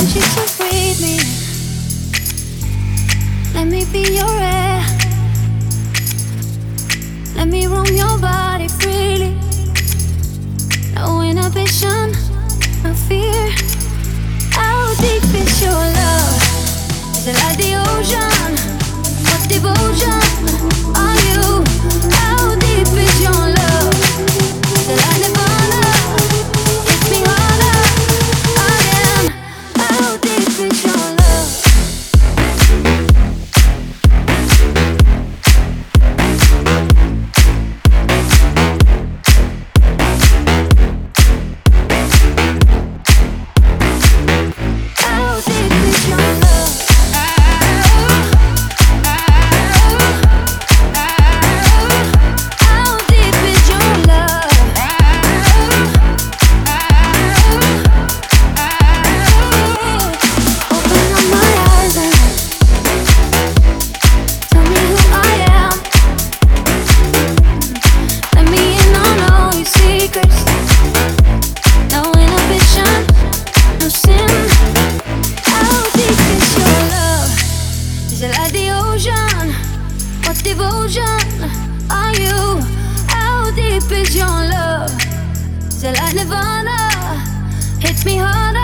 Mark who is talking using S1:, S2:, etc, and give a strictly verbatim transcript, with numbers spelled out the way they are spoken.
S1: want you to breathe me. Let me be your air. Let me roam your body freely. No inhibition, no fear. How deep is your love? Is it like the ocean? What devotion are you? How deep is your love? Is it like Nirvana? Hit me harder again. How deep is your love? How deep is your love? How deep is your love? Open up my eyes and tell me who I am. Let me in on all your secrets. No inhibition, no sin. How deep is your love? Is it like the ocean? What devotion are you? How deep is your love? Is it like Nirvana? Hit me harder